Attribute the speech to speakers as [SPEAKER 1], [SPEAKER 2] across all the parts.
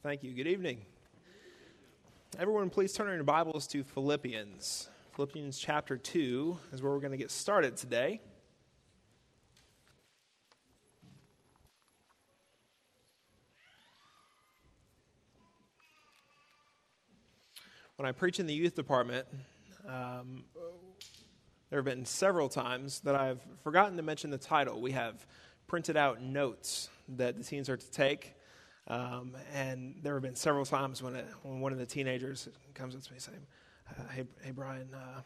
[SPEAKER 1] Thank you. Good evening. Everyone, please turn your Bibles to Philippians. Philippians chapter 2 is where we're going to get started today. When I preach in the youth department, there have been several times that I've forgotten to mention the title. We have printed out notes that the teens are to take. And there have been several times when one of the teenagers comes up to me saying, hey Brian,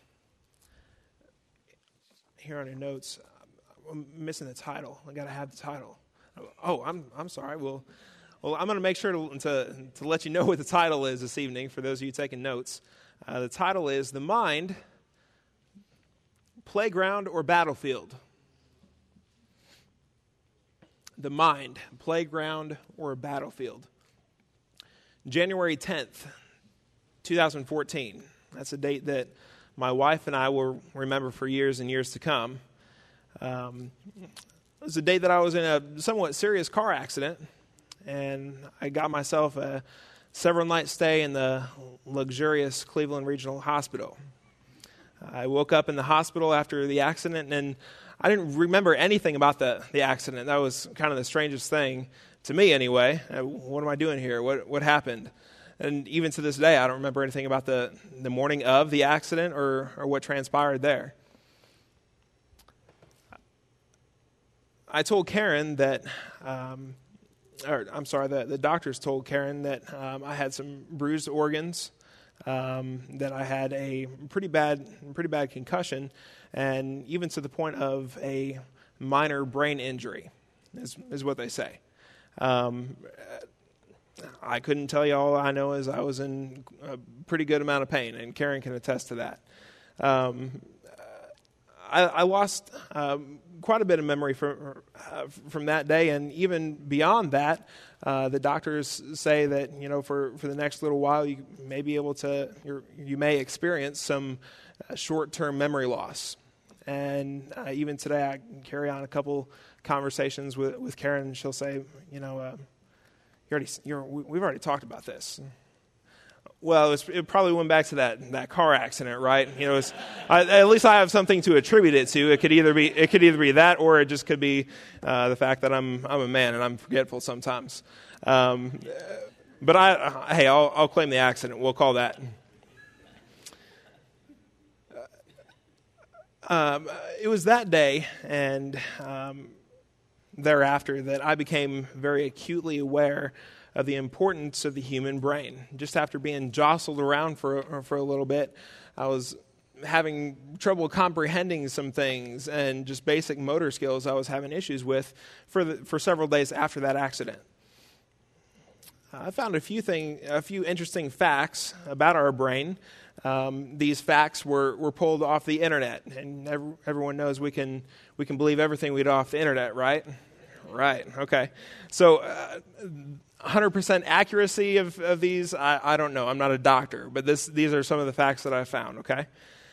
[SPEAKER 1] here on your notes, I'm missing the title. I got to have the title. Oh, I'm sorry. Well, I'm going to make sure to let you know what the title is this evening for those of you taking notes. The title is The Mind, Playground or Battlefield. The mind, playground, or battlefield. January 10th, 2014. That's a date that my wife and I will remember for years and years to come. It was a date that I was in a somewhat serious car accident, and I got myself a several-night stay in the luxurious Cleveland Regional Hospital. I woke up in the hospital after the accident, and I didn't remember anything about the accident. That was kind of the strangest thing to me anyway. What am I doing here? What happened? And even to this day, I don't remember anything about the morning of the accident or what transpired there. I told Karen that, the doctors told Karen that I had some bruised organs, that I had a pretty bad concussion, and even to the point of a minor brain injury, is what they say. I couldn't tell you. All I know is I was in a pretty good amount of pain, and Karen can attest to that. I lost quite a bit of memory from that day, and even beyond that, the doctors say that for the next little while you may be able to, you may experience some short-term memory loss. And even today, I carry on a couple conversations with Karen, and she'll say, we've already talked about this. Well, it probably went back to that car accident, right? At least I have something to attribute it to. It could either be that, or it just could be the fact that I'm a man and I'm forgetful sometimes. But I'll claim the accident. We'll call that. It was that day and thereafter that I became very acutely aware of the importance of the human brain. Just after being jostled around for a little bit, I was having trouble comprehending some things, and just basic motor skills I was having issues with for several days after that accident. I found a few interesting facts about our brain. These facts were pulled off the internet, and everyone knows we can believe everything we get off the internet, right? Right. Okay. So 100% accuracy of these, I don't know. I'm not a doctor, but these are some of the facts that I found. Okay.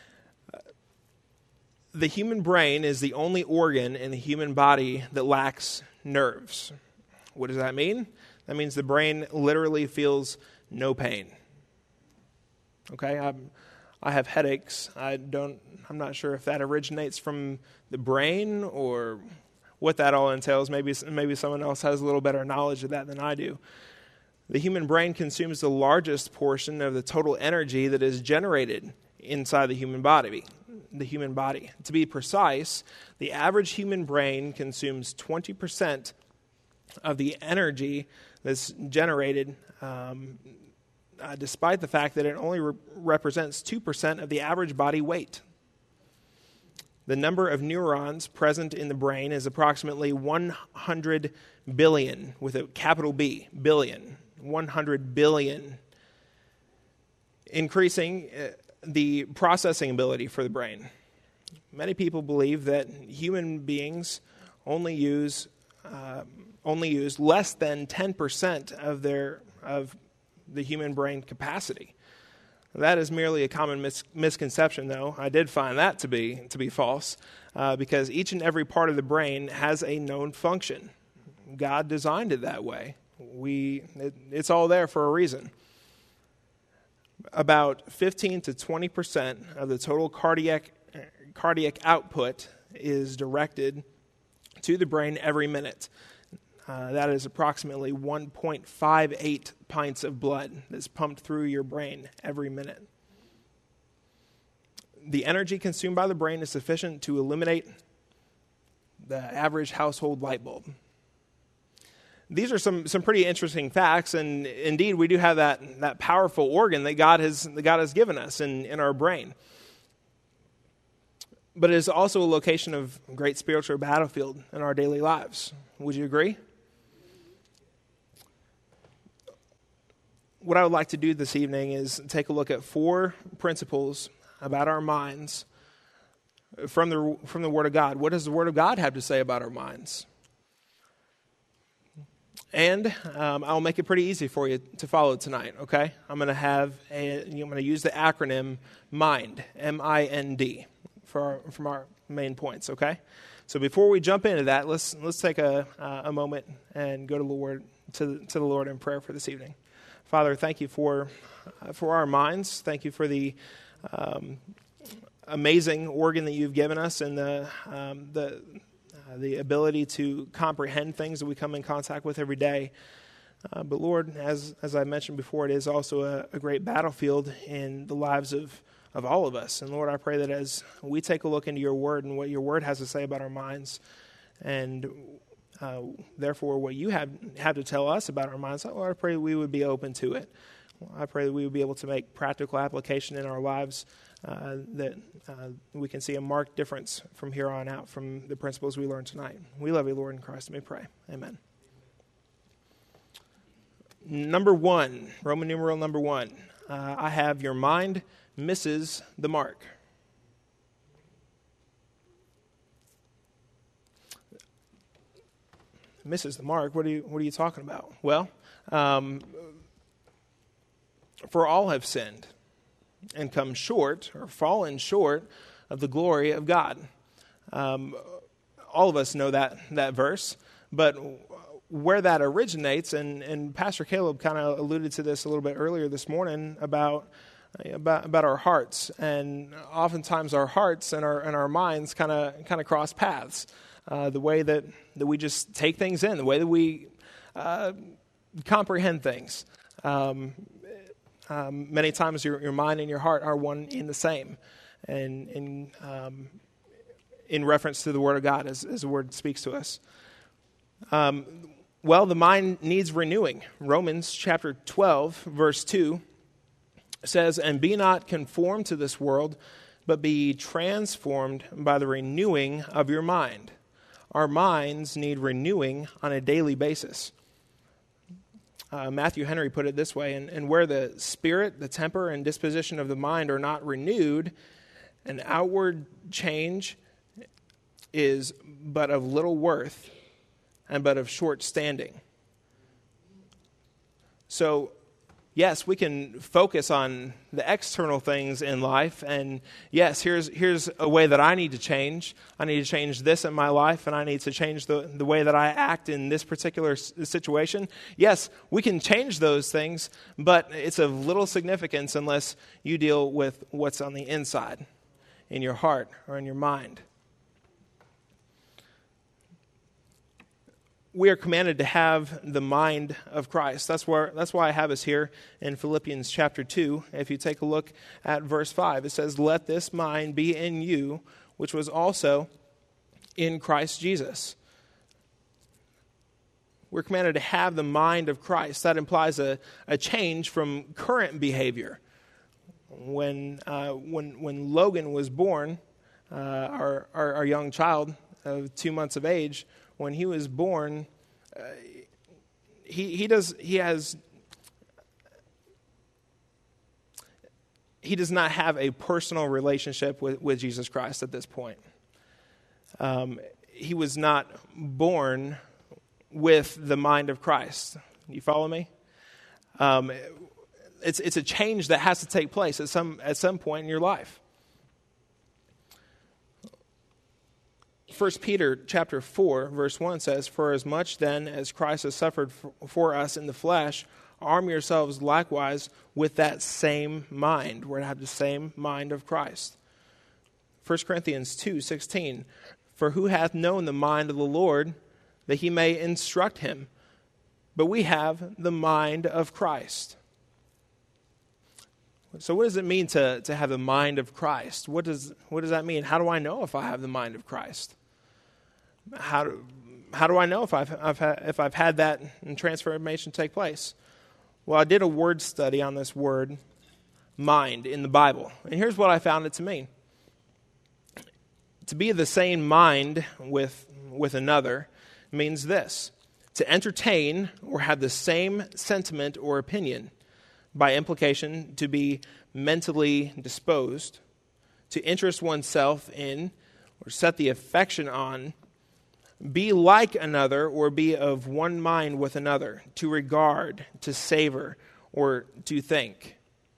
[SPEAKER 1] The human brain is the only organ in the human body that lacks nerves. What does that mean? That means the brain literally feels no pain. Okay, I have headaches. I'm not sure if that originates from the brain or what that all entails. Maybe someone else has a little better knowledge of that than I do. The human brain consumes the largest portion of the total energy that is generated inside the human body. To be precise, the average human brain consumes 20% of the energy that's generated, despite the fact that it only represents 2% of the average body weight. The number of neurons present in the brain is approximately 100 billion, with a capital B, billion, 100 billion, increasing the processing ability for the brain. Many people believe that human beings only use less than 10% of the human brain capacity. That is merely a common misconception, though. I did find that to be false, because each and every part of the brain has a known function. God designed it that way. It's all there for a reason. About 15 to 20% of the total cardiac output is directed to the brain every minute. That is approximately 1.58 pints of blood that's pumped through your brain every minute. The energy consumed by the brain is sufficient to illuminate the average household light bulb. These are some pretty interesting facts, and indeed we do have that powerful organ that God has given us in our brain. But it is also a location of great spiritual battlefield in our daily lives. Would you agree? What I would like to do this evening is take a look at 4 principles about our minds from the Word of God. What does the Word of God have to say about our minds? And I'll make it pretty easy for you to follow tonight, okay? I'm going to use the acronym MIND, M-I-N-D, from our main points, okay? So before we jump into that, let's take a moment and go to the Lord in prayer for this evening. Father, thank you for our minds. Thank you for the amazing organ that you've given us and the ability to comprehend things that we come in contact with every day. But Lord, as I mentioned before, it is also a great battlefield in the lives of all of us. And Lord, I pray that as we take a look into your word and what your word has to say about our minds, and therefore what you have to tell us about our minds, Lord, I pray that we would be open to it. I pray that we would be able to make practical application in our lives, that we can see a marked difference from here on out from the principles we learned tonight. We love you, Lord, in Christ, and we pray. Amen. Number 1, Roman numeral number 1. I have your mind misses the mark. Misses the mark? What are you talking about? Well, for all have sinned and come short or fallen short of the glory of God. All of us know that verse, but where that originates, and Pastor Caleb kind of alluded to this a little bit earlier this morning about our hearts, and oftentimes our hearts and our minds kind of cross paths. The way that we just take things in, the way that we comprehend things. Many times your mind and your heart are one in the same, and in reference to the Word of God as the Word speaks to us. Well, the mind needs renewing. Romans chapter 12, verse 2 says, "And be not conformed to this world, but be transformed by the renewing of your mind." Our minds need renewing on a daily basis. Matthew Henry put it this way, and where the spirit, the temper, and disposition of the mind are not renewed, an outward change is but of little worth and but of short standing. So, yes, we can focus on the external things in life, and yes, here's a way that I need to change. I need to change this in my life, and I need to change the way that I act in this particular situation. Yes, we can change those things, but it's of little significance unless you deal with what's on the inside, in your heart or in your mind. We are commanded to have the mind of Christ. That's why I have us here in Philippians chapter 2. If you take a look at verse 5, it says, "Let this mind be in you, which was also in Christ Jesus." We're commanded to have the mind of Christ. That implies a change from current behavior. When Logan was born, our young child of 2 months of age, when he was born, he does not have a personal relationship with Jesus Christ at this point. He was not born with the mind of Christ. You follow me? It's a change that has to take place at some point in your life. 1 Peter chapter 4, verse 1 says, "For as much then as Christ has suffered for us in the flesh, arm yourselves likewise with that same mind." We're to have the same mind of Christ. 1 Corinthians 2:16, "For who hath known the mind of the Lord, that he may instruct him? But we have the mind of Christ." So what does it mean to have the mind of Christ? What does that mean? How do I know if I have the mind of Christ? How do I know if I've had that transformation take place? Well, I did a word study on this word, mind, in the Bible. And here's what I found it to mean. To be of the same mind with another means this: to entertain or have the same sentiment or opinion. By implication, to be mentally disposed, to interest oneself in or set the affection on, be like another or be of one mind with another, to regard, to savor, or to think.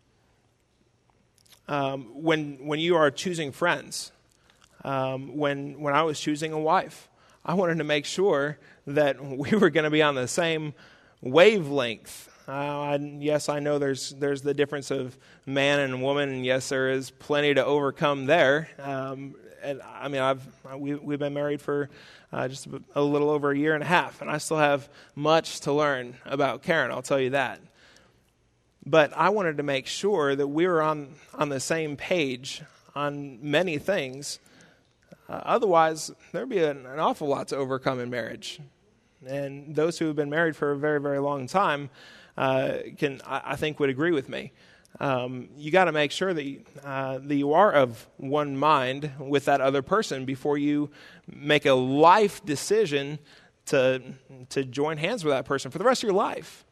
[SPEAKER 1] When you are choosing friends, when I was choosing a wife, I wanted to make sure that we were going to be on the same wavelength. Yes, I know there's the difference of man and woman, and yes, there is plenty to overcome there. And I mean, we've been married for just a little over a year and a half, and I still have much to learn about Karen, I'll tell you that. But I wanted to make sure that we were on the same page on many things. Otherwise, there'd be an awful lot to overcome in marriage. And those who have been married for a very, very long time I think would agree with me. You got to make sure that you are of one mind with that other person before you make a life decision to join hands with that person for the rest of your life.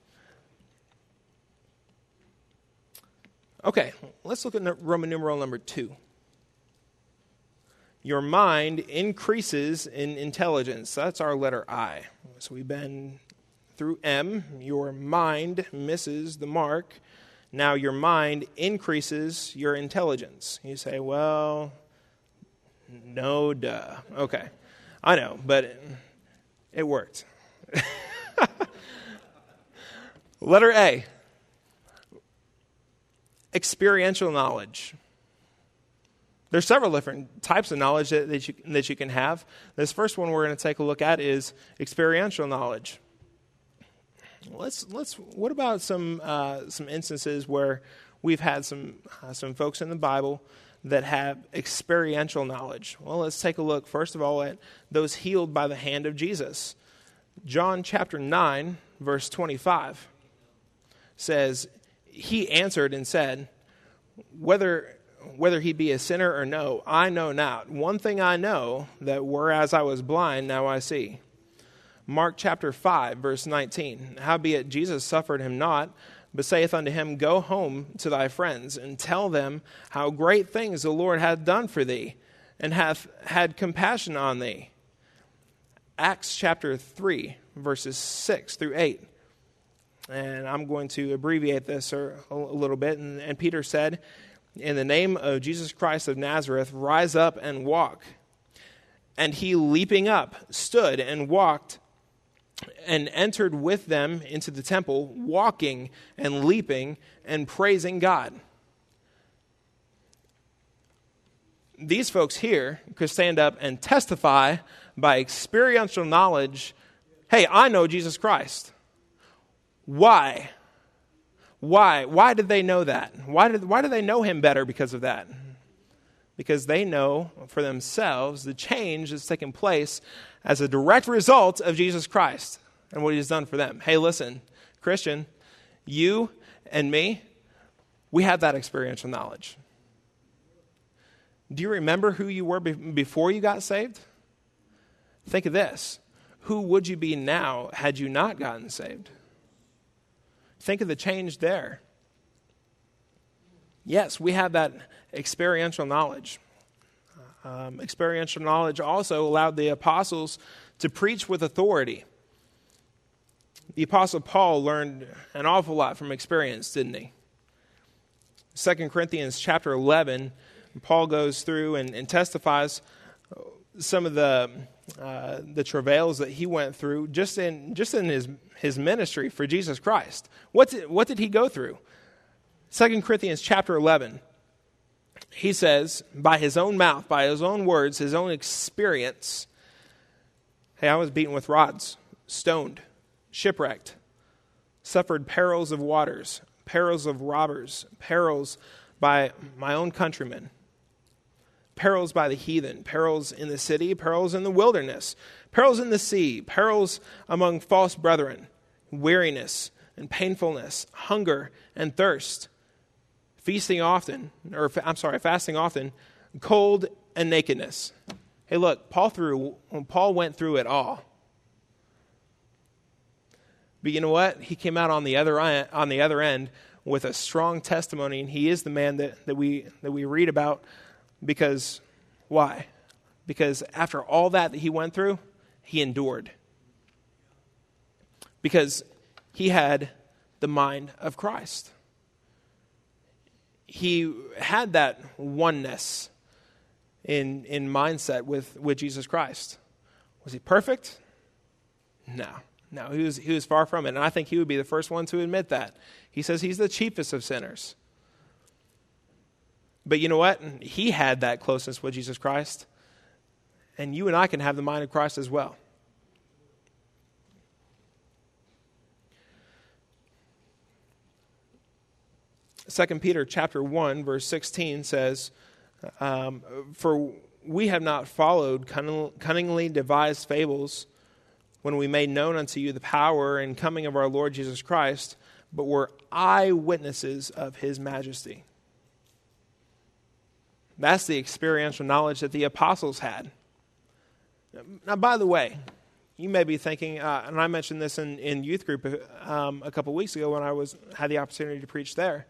[SPEAKER 1] Okay, let's look at Roman numeral number 2. Your mind increases in intelligence. That's our letter I. So we've been through M. Your mind misses the mark. Now your mind increases your intelligence. You say, well, no, duh. Okay, I know, but it worked. Letter A. Experiential knowledge. There's several different types of knowledge that you can have. This first one we're going to take a look at is experiential knowledge. What about some instances where we've had some folks in the Bible that have experiential knowledge? Well, let's take a look first of all at those healed by the hand of Jesus. John chapter 9, verse 25 says, "He answered and said, whether he be a sinner or no, I know not. One thing I know, that whereas I was blind, now I see." Mark chapter 5, verse 19, "Howbeit Jesus suffered him not, but saith unto him, Go home to thy friends, and tell them how great things the Lord hath done for thee, and hath had compassion on thee." Acts chapter 3, verses 6 through 8. And I'm going to abbreviate this a little bit. And Peter said, "In the name of Jesus Christ of Nazareth, rise up and walk. And he, leaping up, stood and walked and entered with them into the temple, walking and leaping and praising God." These folks here could stand up and testify by experiential knowledge, hey, I know Jesus Christ. Why? Why did they know that? Why do they know him better because of that? Because they know for themselves the change that's taken place as a direct result of Jesus Christ and what he's done for them. Hey, listen, Christian, you and me, we have that experiential knowledge. Do you remember who you were before you got saved? Think of this. Who would you be now had you not gotten saved? Think of the change there. Yes, we have that experiential knowledge. Experiential knowledge also allowed the apostles to preach with authority. The apostle Paul learned an awful lot from experience, didn't he? 2 Corinthians chapter 11, Paul goes through and testifies some of the travails that he went through just in his ministry for Jesus Christ. What did he go through? 2 Corinthians chapter 11. He says, by his own mouth, by his own words, his own experience, hey, I was beaten with rods, stoned, shipwrecked, suffered perils of waters, perils of robbers, perils by my own countrymen, perils by the heathen, perils in the city, perils in the wilderness, perils in the sea, perils among false brethren, weariness and painfulness, hunger and thirst, fasting often, cold and nakedness. Hey, look, Paul went through it all. But you know what? He came out on the other end with a strong testimony, and he is the man that we read about. Because why? Because after all that he went through, he endured. Because he had the mind of Christ. He had that oneness in mindset with Jesus Christ. Was he perfect? No, he was far from it. And I think he would be the first one to admit that. He says he's the chiefest of sinners. But you know what? He had that closeness with Jesus Christ. And you and I can have the mind of Christ as well. Second Peter chapter 1, verse 16 says, for we have not followed cunningly devised fables when we made known unto you the power and coming of our Lord Jesus Christ, but were eyewitnesses of his majesty. That's the experiential knowledge that the apostles had. Now, by the way, you may be thinking, and I mentioned this in youth group a couple weeks ago when I had the opportunity to preach there.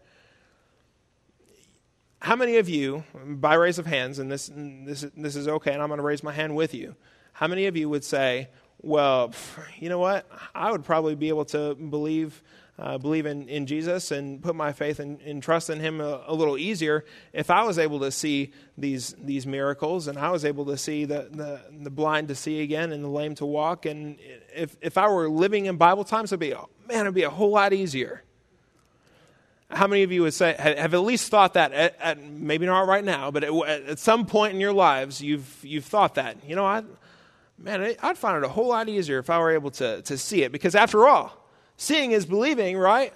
[SPEAKER 1] How many of you, by raise of hands, and this is okay, and I'm going to raise my hand with you, how many of you would say, well, you know what, I would probably be able to believe in Jesus and put my faith and trust in him a little easier if I was able to see these miracles, and I was able to see the blind to see again and the lame to walk, and if I were living in Bible times, it'd be a whole lot easier. How many of you would say, have at least thought that, at maybe not right now, but at some point in your lives, you've thought that? You know, I'd find it a whole lot easier if I were able to see it, because after all, seeing is believing, right?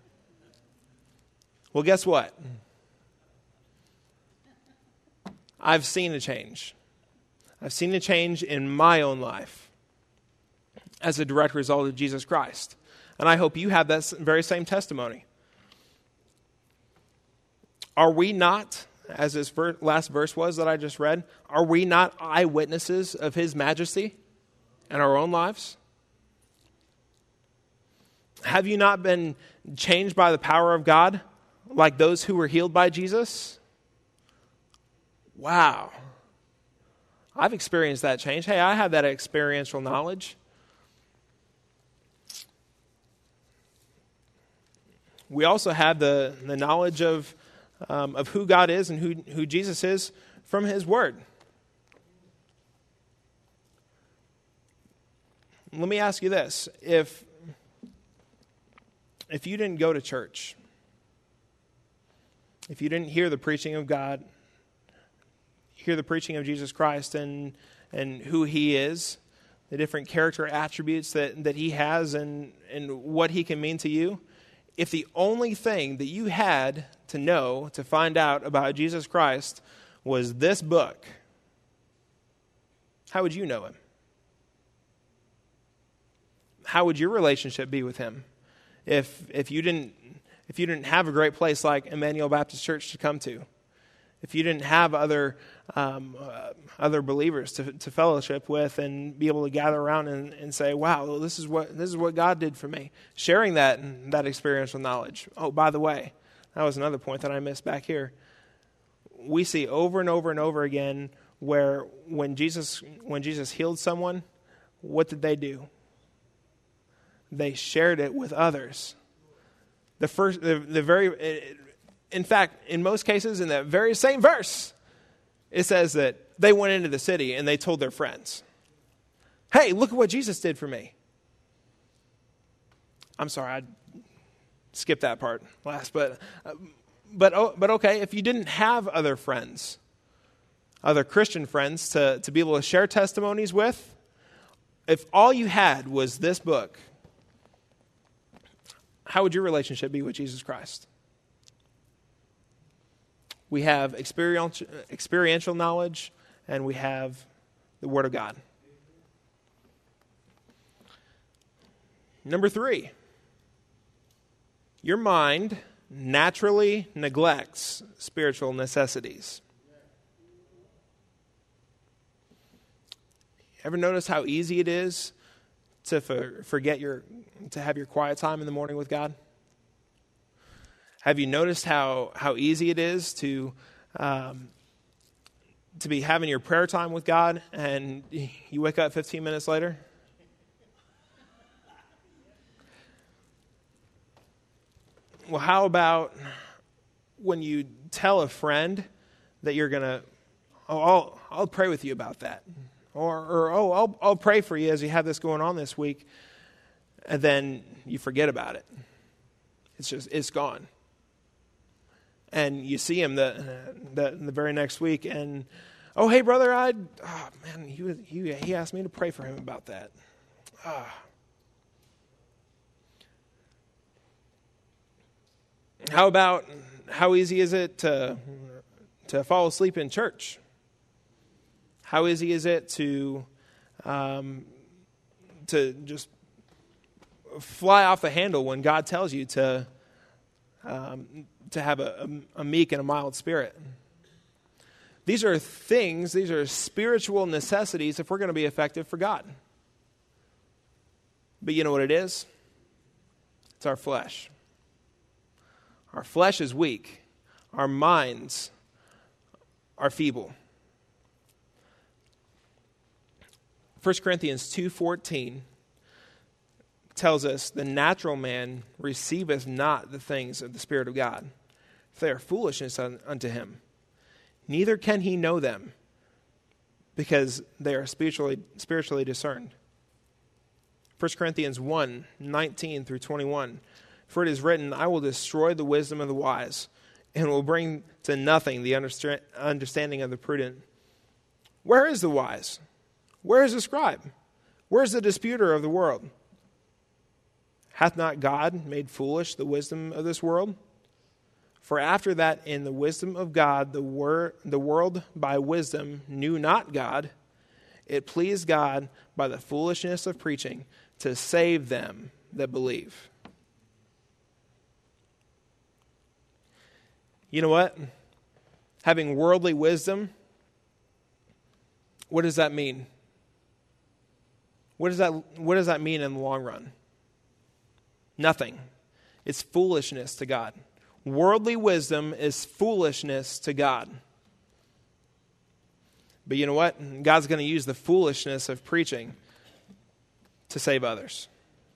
[SPEAKER 1] Well, guess what? I've seen a change. I've seen a change in my own life as a direct result of Jesus Christ. And I hope you have that very same testimony. Are we not, as this last verse was that I just read, are we not eyewitnesses of his majesty in our own lives? Have you not been changed by the power of God like those who were healed by Jesus? Wow. I've experienced that change. Hey, I have that experiential knowledge. We also have the knowledge of who God is and who Jesus is from his word. Let me ask you this. If you didn't go to church, if you didn't hear the preaching of God, hear the preaching of Jesus Christ and who he is, the different character attributes that he has and what he can mean to you, if the only thing that you had to know, to find out about Jesus Christ was this book, how would you know him? How would your relationship be with him if you didn't have a great place like Emmanuel Baptist Church to come to? If you didn't have other believers to fellowship with and be able to gather around and say, wow, this is what God did for me. Sharing that experiential knowledge. Oh, by the way, that was another point that I missed back here. We see over and over and over again where when Jesus healed someone, what did they do? They shared it with others. In fact, in most cases, in that very same verse, it says that they went into the city and they told their friends, hey, look at what Jesus did for me. I'm sorry, I skipped that part last, but okay, if you didn't have other friends, other Christian friends to be able to share testimonies with, if all you had was this book, how would your relationship be with Jesus Christ? We have experiential knowledge, and we have the Word of God. Number 3, your mind naturally neglects spiritual necessities. Ever notice how easy it is to to have your quiet time in the morning with God? Have you noticed how easy it is to be having your prayer time with God and you wake up 15 minutes later? Well, how about when you tell a friend that you're going to, I'll pray with you about that. Or I'll pray for you as you have this going on this week, and then you forget about it. It's gone. And you see him the very next week, and hey brother, he asked me to pray for him about that. How easy is it to fall asleep in church? How easy is it to just fly off the handle when God tells you to have a meek and a mild spirit? These are spiritual necessities if we're going to be effective for God. But you know what it is? It's our flesh. Our flesh is weak. Our minds are feeble. 1 Corinthians 2:14 tells us, the natural man receiveth not the things of the Spirit of God, for they are foolishness unto him. Neither can he know them, because they are spiritually discerned. 1 Corinthians 1:19 through 21. For it is written, I will destroy the wisdom of the wise, and will bring to nothing the understanding of the prudent. Where is the wise? Where is the scribe? Where is the disputer of the world? Hath not God made foolish the wisdom of this world? For after that in the wisdom of God the world by wisdom knew not God, it pleased God by the foolishness of preaching to save them that believe. You know what? Having worldly wisdom, what does that mean? What does that mean in the long run? Nothing. It's foolishness to God. Worldly wisdom is foolishness to God. But you know what? God's going to use the foolishness of preaching to save others.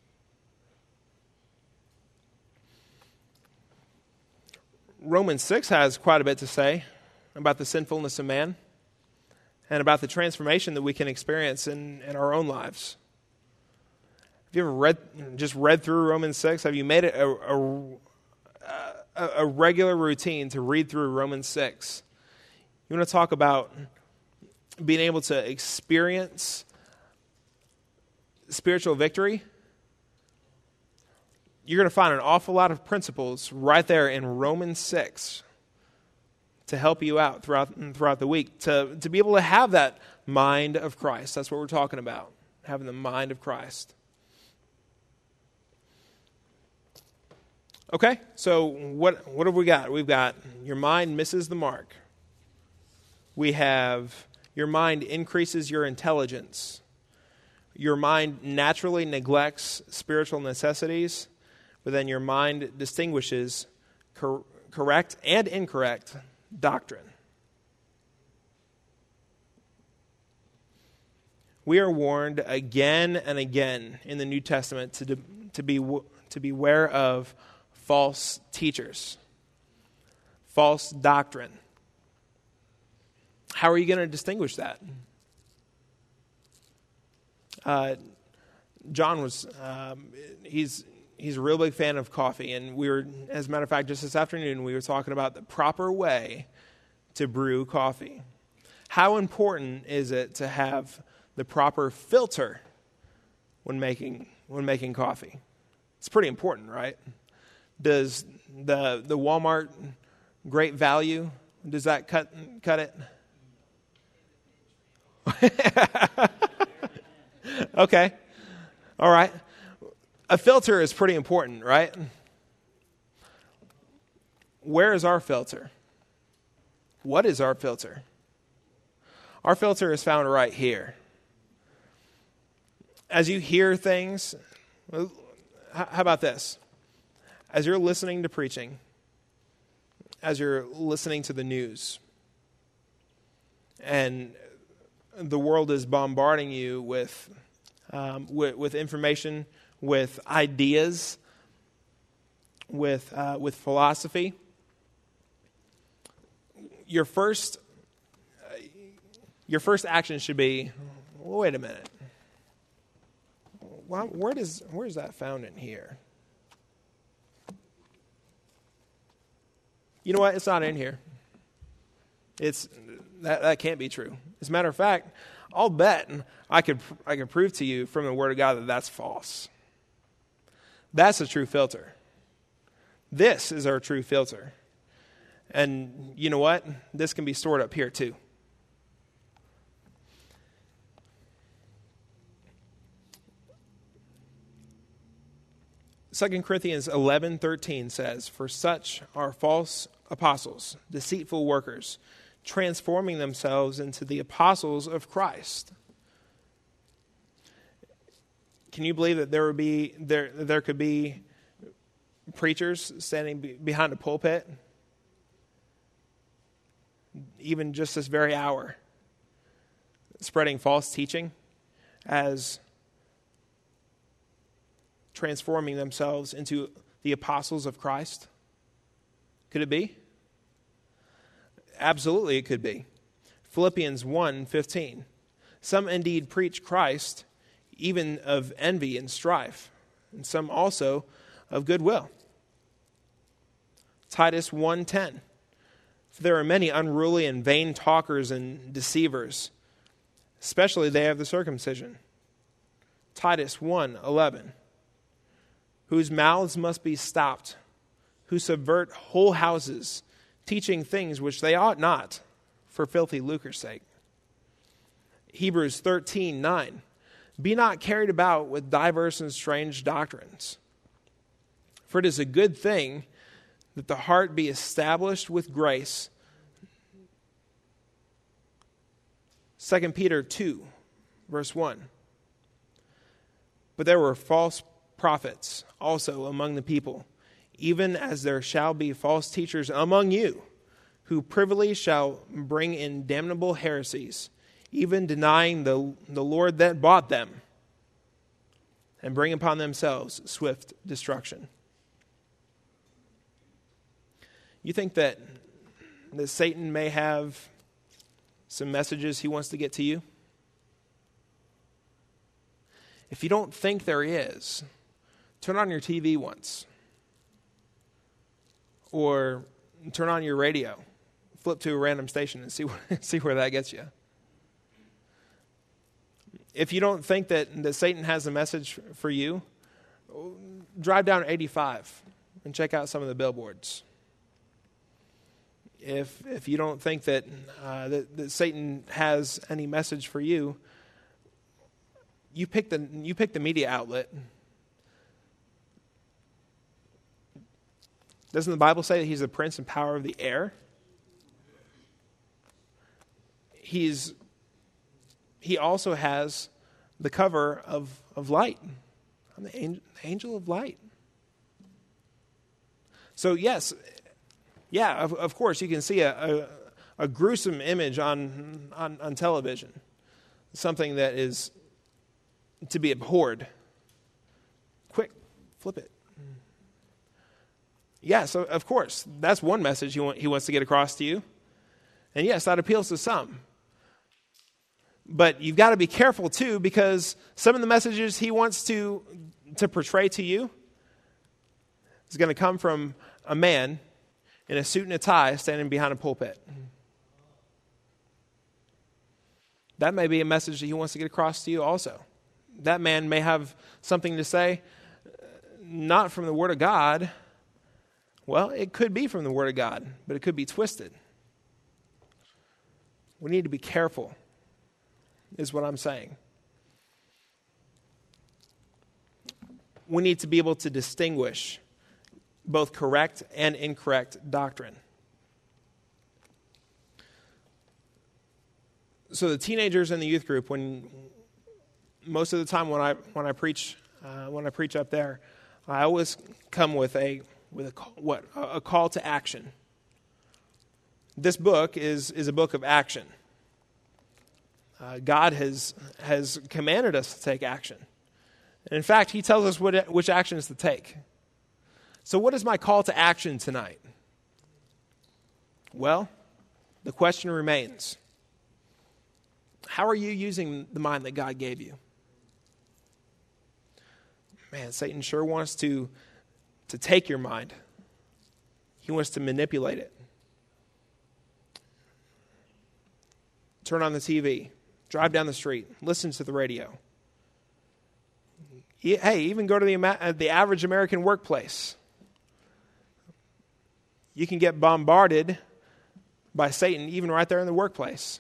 [SPEAKER 1] Romans 6 has quite a bit to say about the sinfulness of man and about the transformation that we can experience in our own lives. Have you ever read through Romans 6? Have you made it a regular routine to read through Romans 6? You want to talk about being able to experience spiritual victory? You're going to find an awful lot of principles right there in Romans 6 to help you out throughout the week, to be able to have that mind of Christ. That's what we're talking about, having the mind of Christ. Okay, so what have we got? We've got your mind misses the mark. We have your mind increases your intelligence. Your mind naturally neglects spiritual necessities, but then your mind distinguishes correct and incorrect doctrine. We are warned again and again in the New Testament to beware of false teachers, false doctrine. How are you going to distinguish that? John was, he's a real big fan of coffee. And we were, as a matter of fact, just this afternoon, we were talking about the proper way to brew coffee. How important is it to have the proper filter when making coffee? It's pretty important, right? Does the Walmart Great Value, does that cut it? Okay. All right. A filter is pretty important, right? Where is our filter? What is our filter? Our filter is found right here. As you hear things, how about this? As you're listening to preaching, as you're listening to the news, and the world is bombarding you with information, with ideas, with philosophy, your first action should be, wait a minute. Where is that found in here? You know what? It's not in here. That can't be true. As a matter of fact, I'll bet I could prove to you from the Word of God that that's false. That's a true filter. This is our true filter. And you know what? This can be stored up here too. Second Corinthians 11:13 says, "For such are false apostles, deceitful workers, transforming themselves into the apostles of Christ." Can you believe that there could be preachers standing behind a pulpit, even just this very hour, spreading false teaching as transforming themselves into the apostles of Christ? Could it be? Absolutely it could be. Philippians 1:15. Some indeed preach Christ, even of envy and strife, and some also of goodwill. Titus 1:10. For there are many unruly and vain talkers and deceivers, especially they of the circumcision. Titus 1:11. Whose mouths must be stopped, who subvert whole houses, teaching things which they ought not, for filthy lucre's sake. Hebrews 13:9. Be not carried about with diverse and strange doctrines, for it is a good thing that the heart be established with grace. 2 Peter 2, verse 1. But there were false prophets also among the people, even as there shall be false teachers among you, who privily shall bring in damnable heresies, even denying the Lord that bought them, and bring upon themselves swift destruction. You think that Satan may have some messages he wants to get to you? If you don't think there is, turn on your TV once. Or turn on your radio. Flip to a random station and see where that gets you. If you don't think that Satan has a message for you, drive down 85 and check out some of the billboards. If you don't think that Satan has any message for you, you pick the media outlet. Doesn't the Bible say that he's the prince and power of the air? He also has the cover of light. I'm the angel of light. So yes, of course you can see a gruesome image on television, something that is to be abhorred. Quick, flip it. Yeah, so of course, that's one message he wants to get across to you. And yes, that appeals to some. But you've got to be careful too, because some of the messages he wants to portray to you is going to come from a man in a suit and a tie standing behind a pulpit. That may be a message that he wants to get across to you also. That man may have something to say, not from the Word of God. Well, it could be from the Word of God, but it could be twisted. We need to be careful, is what I'm saying. We need to be able to distinguish both correct and incorrect doctrine. So the teenagers in the youth group, when most of the time when I preach up there, I always come with a call to action. This book is a book of action. God has commanded us to take action. And in fact, he tells us which actions to take. So what is my call to action tonight? Well, the question remains, how are you using the mind that God gave you? Man, Satan sure wants to take your mind. He wants to manipulate it. Turn on the TV, drive down the street, listen to the radio. Hey, even go to the average American workplace. You can get bombarded by Satan even right there in the workplace.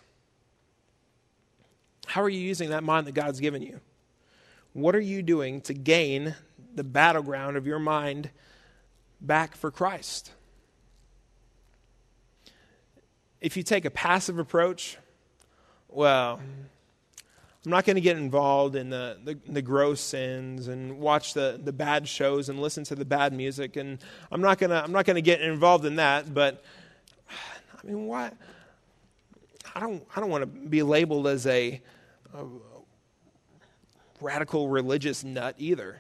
[SPEAKER 1] How are you using that mind that God's given you? What are you doing to gain the battleground of your mind back for Christ? If you take a passive approach, well, I'm not going to get involved in the gross sins and watch the bad shows and listen to the bad music, and I'm not going to get involved in that. But I mean, why? I don't want to be labeled as a radical religious nut either.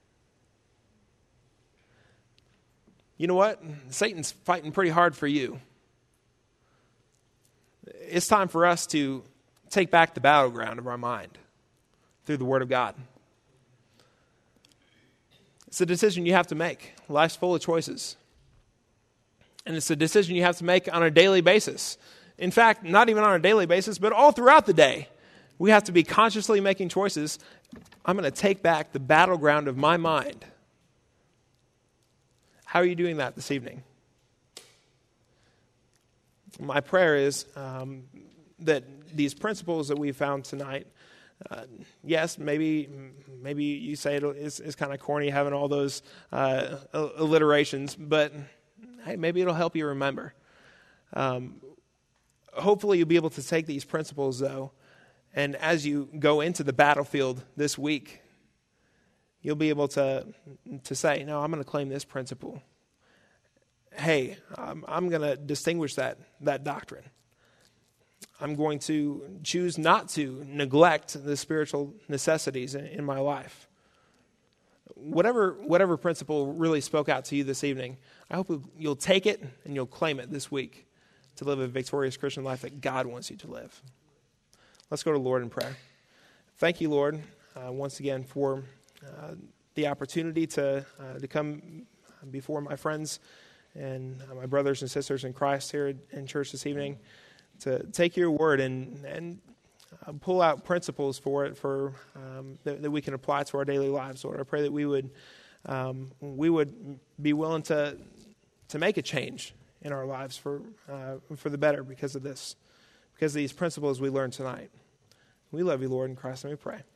[SPEAKER 1] You know what? Satan's fighting pretty hard for you. It's time for us to take back the battleground of our mind through the Word of God. It's a decision you have to make. Life's full of choices. And it's a decision you have to make on a daily basis. In fact, not even on a daily basis, but all throughout the day. We have to be consciously making choices. I'm going to take back the battleground of my mind. How are you doing that this evening? My prayer is that these principles that we found tonight, yes, maybe you say it's kind of corny having all those alliterations, but hey, maybe it'll help you remember. Hopefully you'll be able to take these principles, though, and as you go into the battlefield this week, you'll be able to say, no, I'm going to claim this principle. Hey, I'm going to distinguish that doctrine. I'm going to choose not to neglect the spiritual necessities in my life. Whatever principle really spoke out to you this evening, I hope you'll take it and you'll claim it this week to live a victorious Christian life that God wants you to live. Let's go to the Lord in prayer. Thank you, Lord, once again for the opportunity to come before my friends and my brothers and sisters in Christ here in church this evening, to take your word and pull out principles for it that we can apply to our daily lives. Lord, I pray that we would be willing to make a change in our lives for the better because of this, because of these principles we learned tonight. We love you, Lord, in Christ, and we pray.